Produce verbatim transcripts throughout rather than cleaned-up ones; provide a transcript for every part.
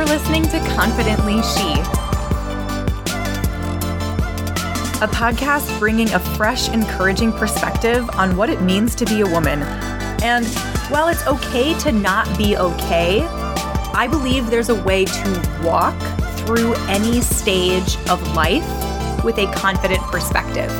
listening to Confidently She, a podcast bringing a fresh, encouraging perspective on what it means to be a woman. And while it's okay to not be okay, I believe there's a way to walk through any stage of life with a confident perspective.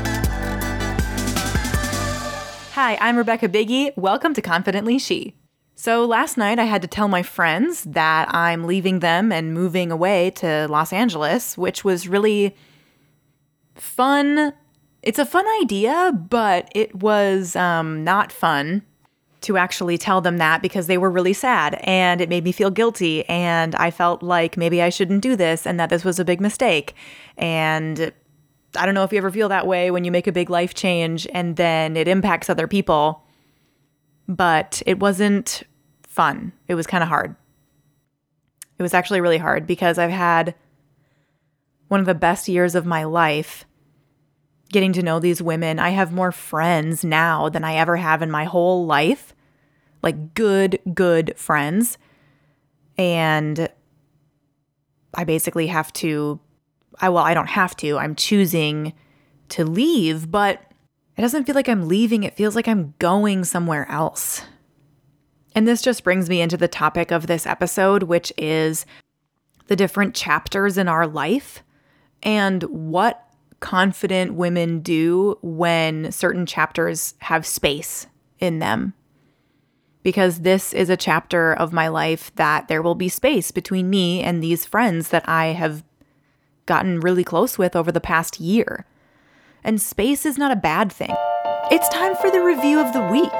Hi, I'm Rebecca Biggie. Welcome to Confidently She. So last night I had to tell my friends that I'm leaving them and moving away to Los Angeles, which was really fun. It's a fun idea, but it was um, not fun to actually tell them that because they were really sad and it made me feel guilty and I felt like maybe I shouldn't do this and that this was a big mistake. And I don't know if you ever feel that way when you make a big life change and then it impacts other people, but it wasn't fun. It was kind of hard. It was actually really hard because I've had one of the best years of my life getting to know these women. I have more friends now than I ever have in my whole life, like good, good friends. And I basically have to, I well, I don't have to, I'm choosing to leave, but it doesn't feel like I'm leaving. It feels like I'm going somewhere else. And this just brings me into the topic of this episode, which is the different chapters in our life and what confident women do when certain chapters have space in them. Because this is a chapter of my life that there will be space between me and these friends that I have gotten really close with over the past year. And space is not a bad thing. It's time for the review of the week.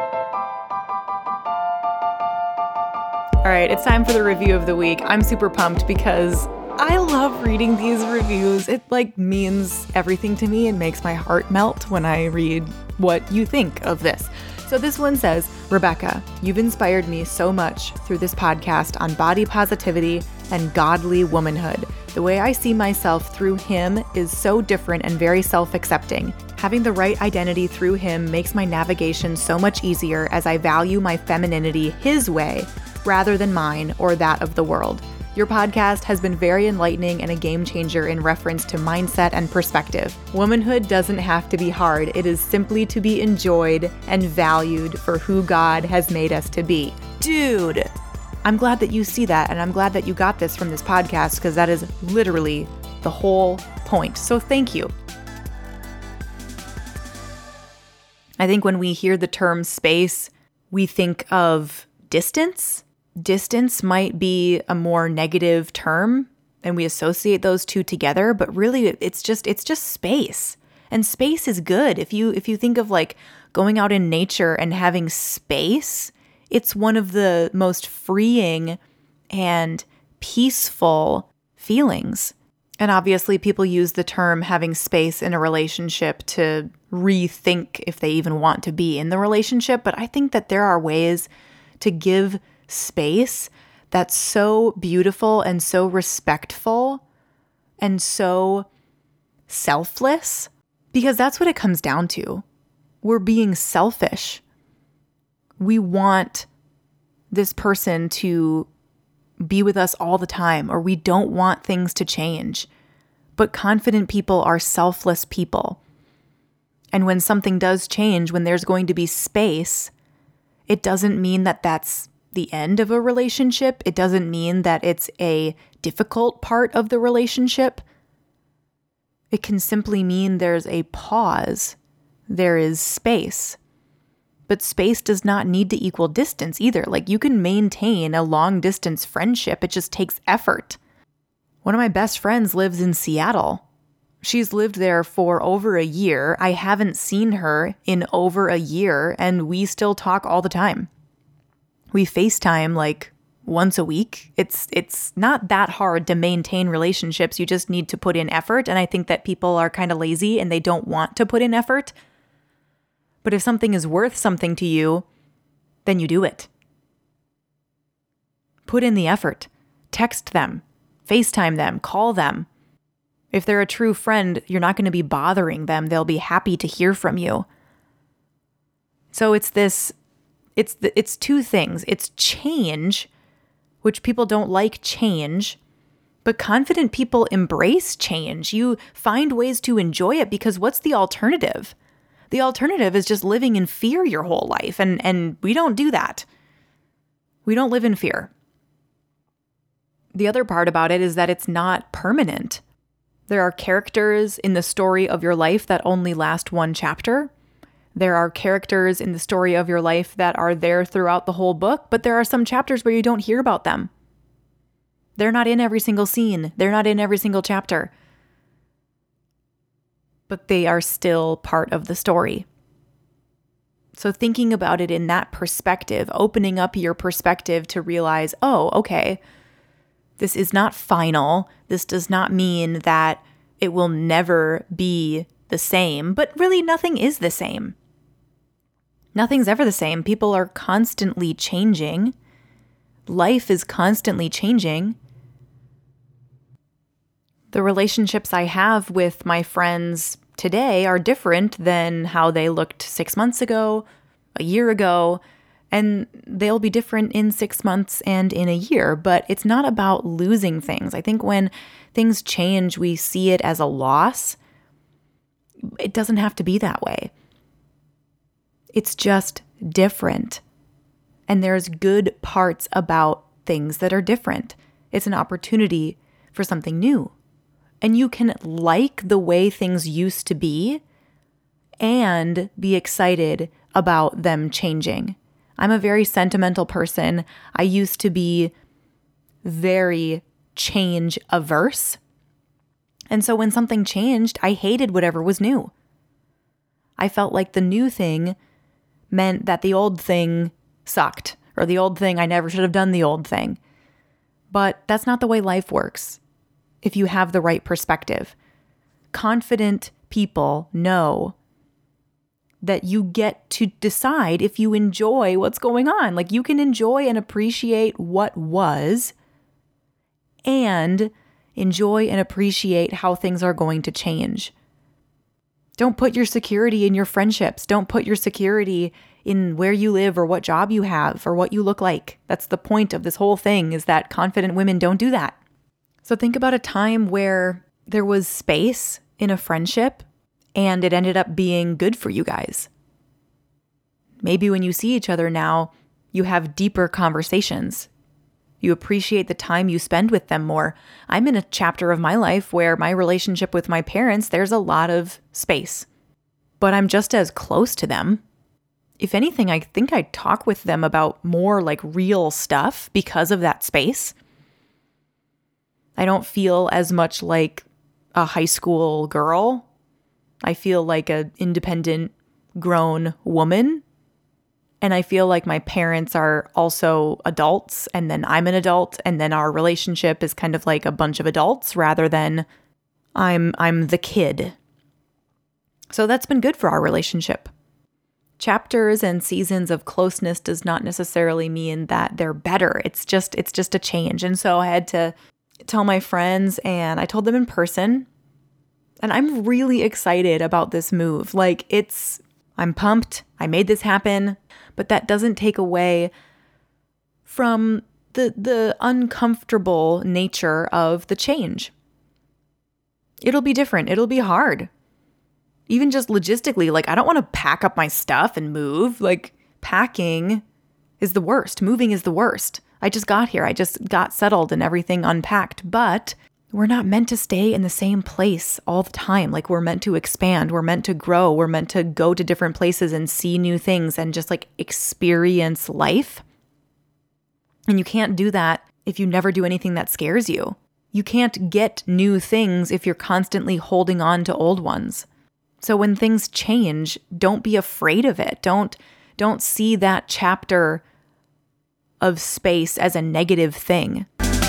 All right, it's time for the review of the week. I'm super pumped because I love reading these reviews. It like means everything to me and makes my heart melt when I read what you think of this. So this one says, Rebecca, you've inspired me so much through this podcast on body positivity and godly womanhood. The way I see myself through him is so different and very self-accepting. Having the right identity through him makes my navigation so much easier as I value my femininity his way rather than mine or that of the world. Your podcast has been very enlightening and a game changer in reference to mindset and perspective. Womanhood doesn't have to be hard. It is simply to be enjoyed and valued for who God has made us to be. Dude, I'm glad that you see that, and I'm glad that you got this from this podcast because that is literally the whole point. So thank you. I think when we hear the term space, we think of distance. Distance might be a more negative term and we associate those two together, but really it's just it's just space. And space is good. If you if you think of like going out in nature and having space, it's one of the most freeing and peaceful feelings. And obviously people use the term having space in a relationship to rethink if they even want to be in the relationship, but I think that there are ways to give space that's so beautiful and so respectful and so selfless, because that's what it comes down to. We're being selfish. We want this person to be with us all the time, or we don't want things to change. But confident people are selfless people. And when something does change, when there's going to be space, it doesn't mean that that's the end of a relationship. It doesn't mean that it's a difficult part of the relationship. It can simply mean there's a pause. There is space. But space does not need to equal distance either. Like you can maintain a long distance friendship. It just takes effort. One of my best friends lives in Seattle. She's lived there for over a year. I haven't seen her in over a year and we still talk all the time. We FaceTime like once a week. It's it's not that hard to maintain relationships. You just need to put in effort. And I think that people are kind of lazy and they don't want to put in effort. But if something is worth something to you, then you do it. Put in the effort. Text them. FaceTime them. Call them. If they're a true friend, you're not going to be bothering them. They'll be happy to hear from you. So it's this, it's the, it's two things. It's change, which people don't like change. But confident people embrace change. You find ways to enjoy it because what's the alternative? The alternative is just living in fear your whole life. And, and we don't do that. We don't live in fear. The other part about it is that it's not permanent. There are characters in the story of your life that only last one chapter. There are characters in the story of your life that are there throughout the whole book, but there are some chapters where you don't hear about them. They're not in every single scene. They're not in every single chapter. But they are still part of the story. So thinking about it in that perspective, opening up your perspective to realize, oh, okay, this is not final. This does not mean that it will never be the same, but really nothing is the same. Nothing's ever the same. People are constantly changing. Life is constantly changing. The relationships I have with my friends today are different than how they looked six months ago, a year ago, and they'll be different in six months and in a year, but it's not about losing things. I think when things change, we see it as a loss. It doesn't have to be that way. It's just different. And there's good parts about things that are different. It's an opportunity for something new. And you can like the way things used to be and be excited about them changing. I'm a very sentimental person. I used to be very change averse. And so when something changed, I hated whatever was new. I felt like the new thing meant that the old thing sucked, or the old thing, I never should have done the old thing. But that's not the way life works. If you have the right perspective. Confident people know that you get to decide if you enjoy what's going on. Like you can enjoy and appreciate what was and enjoy and appreciate how things are going to change. Don't put your security in your friendships. Don't put your security in where you live or what job you have or what you look like. That's the point of this whole thing, is that confident women don't do that. So think about a time where there was space in a friendship and it ended up being good for you guys. Maybe when you see each other now, you have deeper conversations. You appreciate the time you spend with them more. I'm in a chapter of my life where my relationship with my parents, there's a lot of space, but I'm just as close to them. If anything, I think I talk with them about more like real stuff because of that space. I don't feel as much like a high school girl. I feel like an independent, grown woman. And I feel like my parents are also adults, and then I'm an adult, and then our relationship is kind of like a bunch of adults rather than I'm I'm the kid. So that's been good for our relationship. Chapters and seasons of closeness does not necessarily mean that they're better. It's just it's just a change. And so I had to tell my friends, and I told them in person, and I'm really excited about this move. Like it's, I'm pumped. I made this happen, but that doesn't take away from the, the uncomfortable nature of the change. It'll be different. It'll be hard. Even just logistically, like I don't want to pack up my stuff and move. Like packing is the worst. Moving is the worst. I just got here. I just got settled and everything unpacked, but we're not meant to stay in the same place all the time. Like we're meant to expand. We're meant to grow. We're meant to go to different places and see new things and just like experience life. And you can't do that if you never do anything that scares you. You can't get new things if you're constantly holding on to old ones. So when things change, don't be afraid of it. Don't, don't see that chapter of space as a negative thing.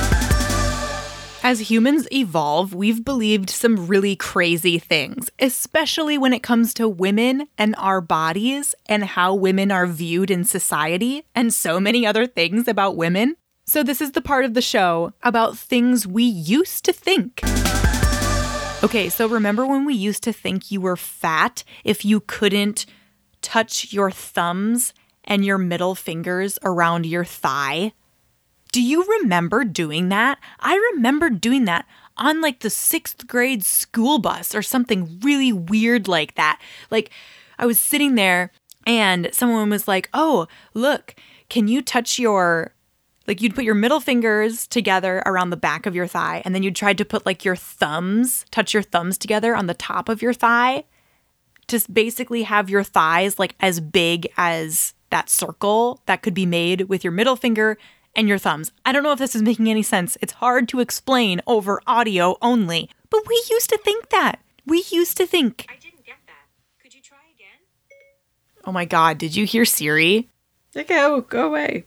As humans evolve, we've believed some really crazy things, especially when it comes to women and our bodies and how women are viewed in society and so many other things about women. So this is the part of the show about things we used to think. Okay, so remember when we used to think you were fat if you couldn't touch your thumbs and your middle fingers around your thigh? Do you remember doing that? I remember doing that on like the sixth grade school bus or something really weird like that. Like I was sitting there and someone was like, oh, look, can you touch your, like you'd put your middle fingers together around the back of your thigh and then you tried to put like your thumbs, touch your thumbs together on the top of your thigh to basically have your thighs like as big as that circle that could be made with your middle finger and your thumbs. I don't know if this is making any sense. It's hard to explain over audio only. But we used to think that. We used to think. I didn't get that. Could you try again? Oh my God, did you hear Siri? Okay, oh, go away.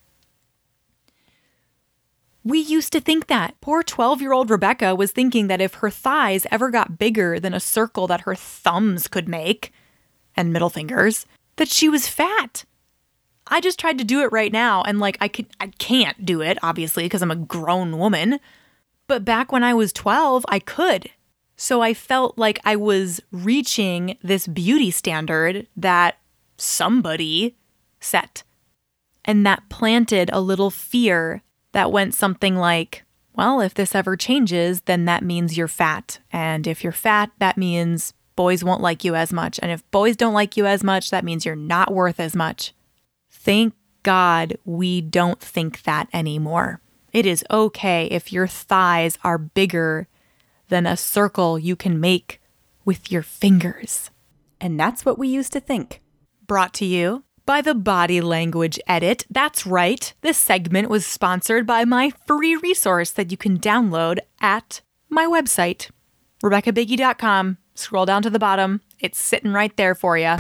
We used to think that. Poor twelve-year-old Rebecca was thinking that if her thighs ever got bigger than a circle that her thumbs could make, and middle fingers, that she was fat. I just tried to do it right now, and like I could, I can't do it, obviously, because I'm a grown woman. But back when I was twelve, I could. So I felt like I was reaching this beauty standard that somebody set. And that planted a little fear that went something like, well, if this ever changes, then that means you're fat. And if you're fat, that means boys won't like you as much. And if boys don't like you as much, that means you're not worth as much. Thank God we don't think that anymore. It is okay if your thighs are bigger than a circle you can make with your fingers. And that's what we used to think. Brought to you by the Body Language Edit. That's right. This segment was sponsored by my free resource that you can download at my website, Rebecca Biggie dot com. Scroll down to the bottom. It's sitting right there for you.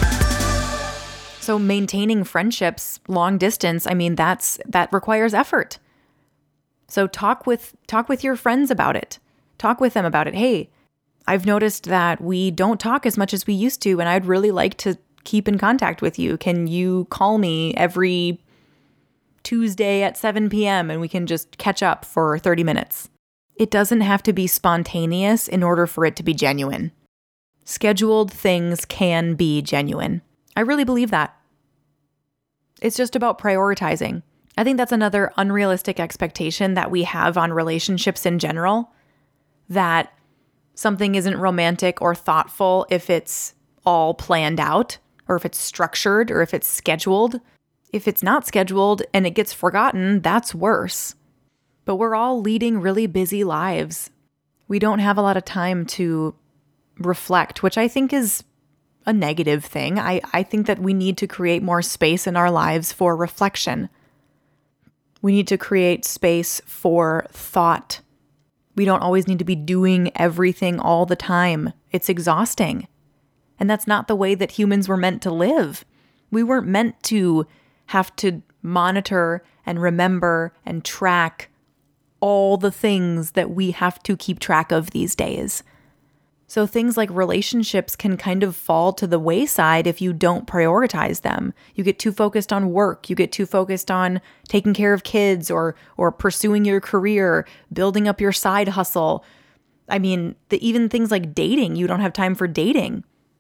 So maintaining friendships long distance, I mean, that's that requires effort. So talk with talk with your friends about it. Talk with them about it. Hey, I've noticed that we don't talk as much as we used to, and I'd really like to keep in contact with you. Can you call me every Tuesday at seven p.m. and we can just catch up for thirty minutes? It doesn't have to be spontaneous in order for it to be genuine. Scheduled things can be genuine. I really believe that. It's just about prioritizing. I think that's another unrealistic expectation that we have on relationships in general, that something isn't romantic or thoughtful if it's all planned out, or if it's structured, or if it's scheduled. If it's not scheduled and it gets forgotten, that's worse. But we're all leading really busy lives. We don't have a lot of time to reflect, which I think is a negative thing. I, I think that we need to create more space in our lives for reflection. We need to create space for thought. We don't always need to be doing everything all the time. It's exhausting. And that's not the way that humans were meant to live. We weren't meant to have to monitor and remember and track all the things that we have to keep track of these days. So things like relationships can kind of fall to the wayside if you don't prioritize them. You get too focused on work. You get too focused on taking care of kids or or pursuing your career, building up your side hustle. I mean, the, even things like dating, you don't have time for dating.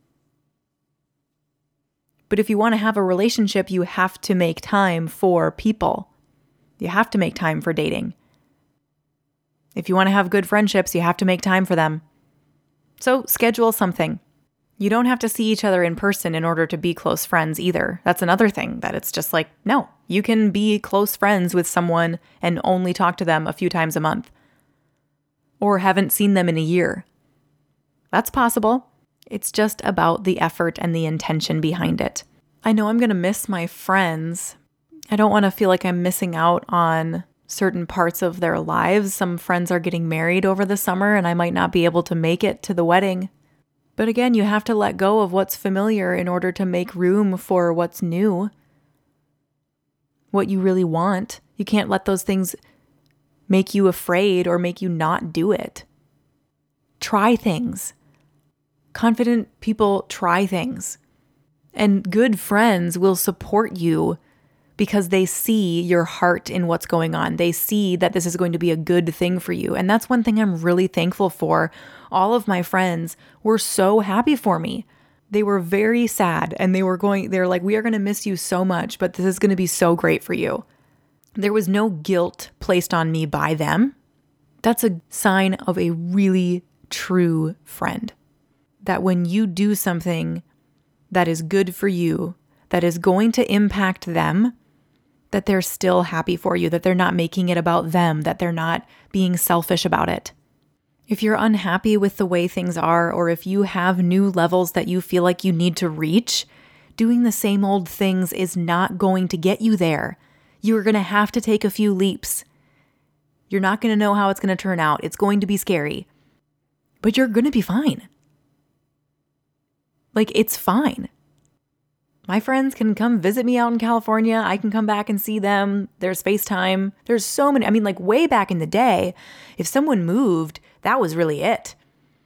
But if you want to have a relationship, you have to make time for people. You have to make time for dating. If you want to have good friendships, you have to make time for them. So schedule something. You don't have to see each other in person in order to be close friends either. That's another thing that it's just like, no, you can be close friends with someone and only talk to them a few times a month. Or haven't seen them in a year. That's possible. It's just about the effort and the intention behind it. I know I'm going to miss my friends. I don't want to feel like I'm missing out on certain parts of their lives. Some friends are getting married over the summer and I might not be able to make it to the wedding. But again, you have to let go of what's familiar in order to make room for what's new. What you really want. You can't let those things make you afraid or make you not do it. Try things. Confident people try things. And good friends will support you because they see your heart in what's going on. They see that this is going to be a good thing for you. And that's one thing I'm really thankful for. All of my friends were so happy for me. They were very sad and they were going, they're like, we are going to miss you so much, but this is going to be so great for you. There was no guilt placed on me by them. That's a sign of a really true friend. That when you do something that is good for you, that is going to impact them, that they're still happy for you, that they're not making it about them, that they're not being selfish about it. If you're unhappy with the way things are, or if you have new levels that you feel like you need to reach, doing the same old things is not going to get you there. You're going to have to take a few leaps. You're not going to know how it's going to turn out. It's going to be scary, but you're going to be fine. Like, it's fine. My friends can come visit me out in California. I can come back and see them. There's FaceTime. There's so many. I mean, like way back in the day, if someone moved, that was really it.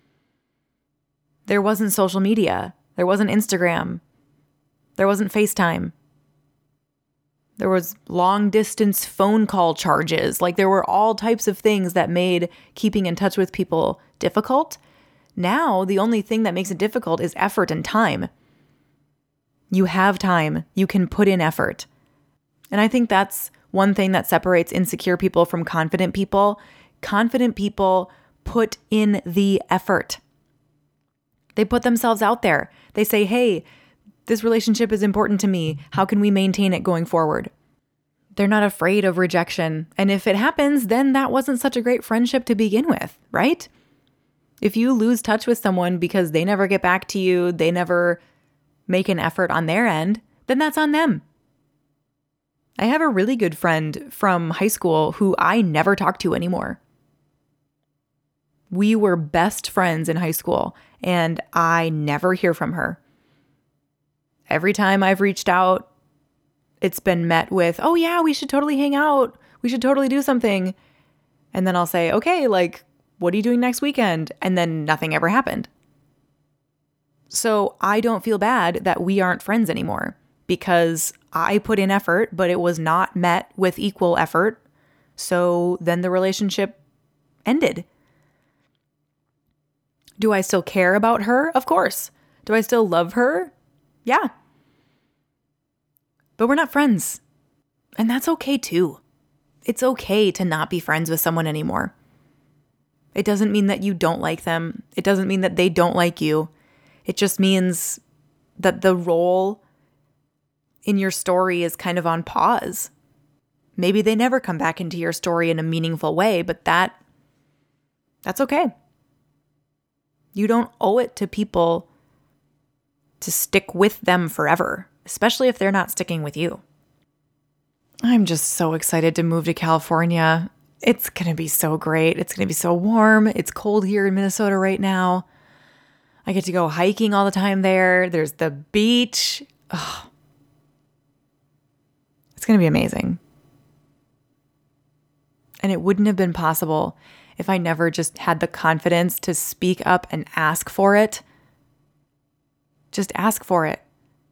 There wasn't social media. There wasn't Instagram. There wasn't FaceTime. There was long distance phone call charges. Like, there were all types of things that made keeping in touch with people difficult. Now, the only thing that makes it difficult is effort and time. You have time. You can put in effort. And I think that's one thing that separates insecure people from confident people. Confident people put in the effort. They put themselves out there. They say, hey, this relationship is important to me. How can we maintain it going forward? They're not afraid of rejection. And if it happens, then that wasn't such a great friendship to begin with, right? If you lose touch with someone because they never get back to you, they never make an effort on their end, then that's on them. I have a really good friend from high school who I never talk to anymore. We were best friends in high school, and I never hear from her. Every time I've reached out, it's been met with, oh yeah, we should totally hang out. We should totally do something. And then I'll say, okay, like, what are you doing next weekend? And then nothing ever happened. So I don't feel bad that we aren't friends anymore because I put in effort, but it was not met with equal effort. So then the relationship ended. Do I still care about her? Of course. Do I still love her? Yeah. But we're not friends. And that's okay too. It's okay to not be friends with someone anymore. It doesn't mean that you don't like them. It doesn't mean that they don't like you. It just means that the role in your story is kind of on pause. Maybe they never come back into your story in a meaningful way, but that that's okay. You don't owe it to people to stick with them forever, especially if they're not sticking with you. I'm just so excited to move to California. It's going to be so great. It's going to be so warm. It's cold here in Minnesota right now. I get to go hiking all the time there. There's the beach. Oh, it's going to be amazing. And it wouldn't have been possible if I never just had the confidence to speak up and ask for it. Just ask for it.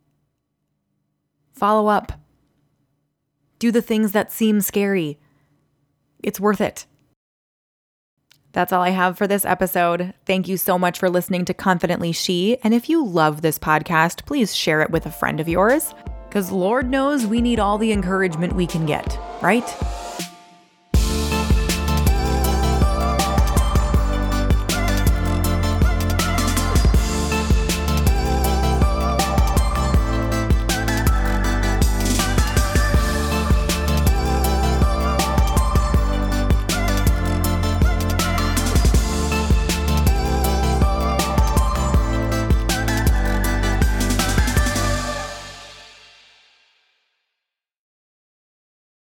Follow up. Do the things that seem scary. It's worth it. That's all I have for this episode. Thank you so much for listening to Confidently She. And if you love this podcast, please share it with a friend of yours. Because Lord knows we need all the encouragement we can get, right?